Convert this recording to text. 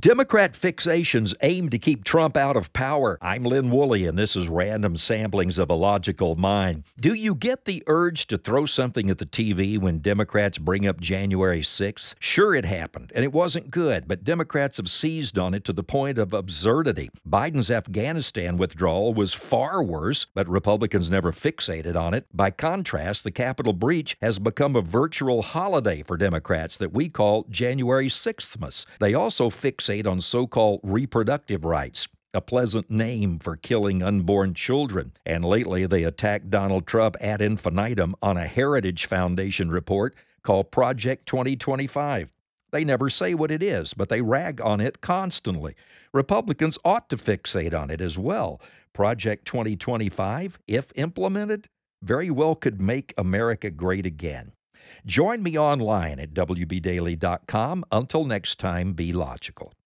Democrat fixations aim to keep Trump out of power. I'm Lynn Woolley, and this is Random Samplings of a Logical Mind. Do you get the urge to throw something at the TV when Democrats bring up January 6th? Sure, it happened, and it wasn't good, but Democrats have seized on it to the point of absurdity. Biden's Afghanistan withdrawal was far worse, but Republicans never fixated on it. By contrast, the Capitol breach has become a virtual holiday for Democrats that we call January 6thmas. They also fixate on so-called reproductive rights, a pleasant name for killing unborn children. And lately, they attacked Donald Trump ad infinitum on a Heritage Foundation report called Project 2025. They never say what it is, but they rag on it constantly. Republicans ought to fixate on it as well. Project 2025, if implemented, very well could make America great again. Join me online at WBDaily.com. Until next time, be logical.